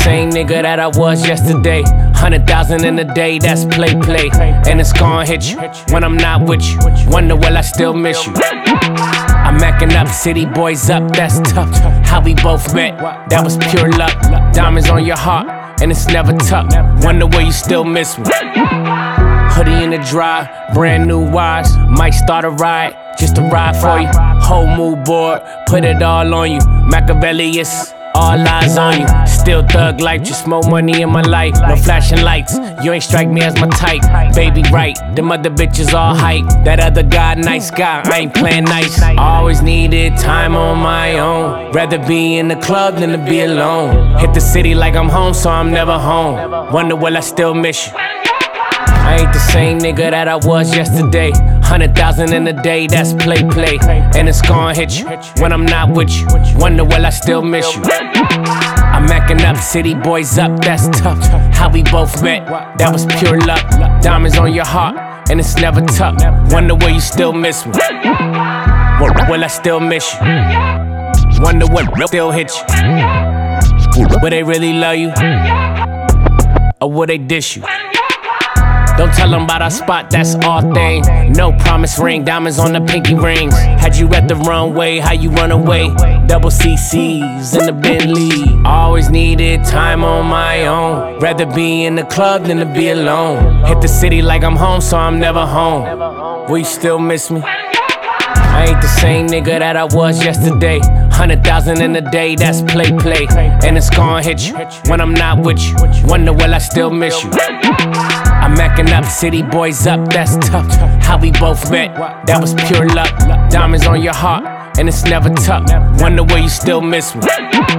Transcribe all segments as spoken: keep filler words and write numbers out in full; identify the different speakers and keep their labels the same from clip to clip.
Speaker 1: same nigga that I was yesterday. Hundred thousand in a day, that's play, play. And it's gon' hit you when I'm not with you. Wonder will I still miss you? I'm macking up, city boys up, that's tough. How we both met, that was pure luck. Diamonds on your heart, and it's never tough. Wonder will you still miss me? Hoodie in the dry, brand new wires. Might start a ride, just a ride for you. Whole mood board, put it all on you. Machiavellius, all eyes on you. Still thug life, just more money in my life. No flashing lights, you ain't strike me as my type. Baby right, them other bitches all hype. That other guy, nice guy, I ain't playing nice. Always needed time on my own. Rather be in the club than to be alone. Hit the city like I'm home, so I'm never home. Wonder will I still miss you? I ain't the same nigga that I was yesterday. Hundred thousand in a day, that's play, play. And it's gon' hit you when I'm not with you. Wonder will I still miss you? I'm macking up, city boys up, that's tough. How we both met, that was pure luck. Diamonds on your heart, and it's never tough. Wonder will you still miss me? Will I still miss you? Wonder what will still hit you? Will they really love you? Or will they dish you? Don't tell them about our spot, that's our thing. No promise ring, diamonds on the pinky rings. Had you at the runway, how you run away? Double C C's in the Bentley. Always needed time on my own. Rather be in the club than to be alone. Hit the city like I'm home, so I'm never home. Will you still miss me? I ain't the same nigga that I was yesterday. Hundred thousand in a day, that's play, play. And it's gon' hit you when I'm not with you. Wonder will I still miss you? I'm macking up, city boys up, that's tough. How we both met, that was pure luck. Diamonds on your heart, and it's never tough. Wonder will you still miss me?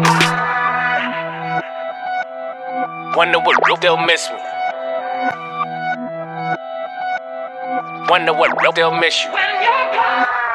Speaker 1: Wonder will you still miss me? Wonder what will still miss you?